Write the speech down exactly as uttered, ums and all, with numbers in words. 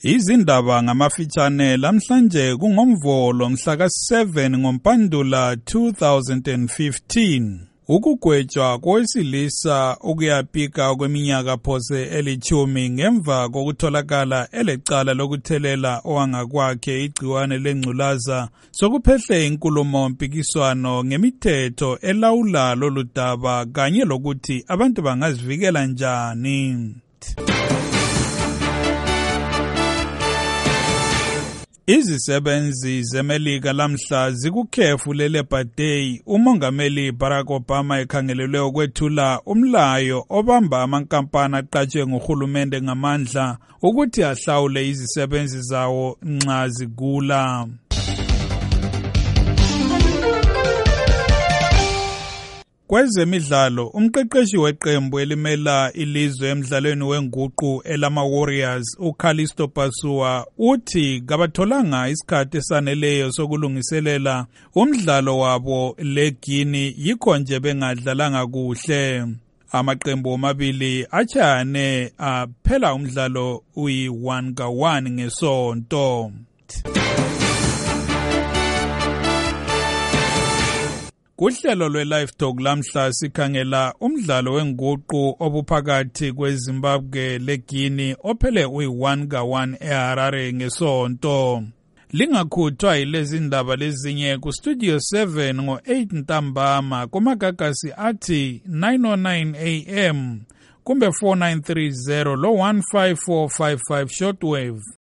Izindaba ngamafitshane lamhlanje kungomvolo mhla ka seven ngoMpandula two thousand fifteen. Ukugwetshwa kowesilisa ukuyapika kweminyaka phose elithumi ngemva kokutholakala elecala lokuthelela owangakwakhe igciwane lengculaza sokuphehle inkulumo mpikiswano ngemithetho elawula lolu daba kanye lokuthi abantu bangazivikela njani. Izisebenzi zeMelika lamhla zikukhefu leLabor Day umongameli Barack Obama ekhangelelwe ukwethula umlayo obamba amankampani aqatshwe nguhulumende ngamandla ukuthi ahlawule izisebenzi zawo nxa zigula. Kwezemidlalo, umqeqeshi weqembu elimela ilizwe emdlalweni wenguqu elama Warriors uCallisto Pasua uthi kabatholanga isikhathi esaneleyo sokulungiselela umdlalo wabo leGuinea yikho nje bengadlalanga kuhle. Amaqembu omabili achane aphela umdlalo uyi one ka one ngesonto. Kuhlelo lwe-Live Talk lamhla sikhangela umdlalo wenguqu obuphakathi kweZimbabwe leGuinea ophele uyi one ka one eHarare ngesonto. Lingakhuthwa yilezi ndaba lezinye ku Studio seven ngo eight ntambama kumagagasi athi nine oh nine A M kumbe four nine three zero lo one five four five five shortwave.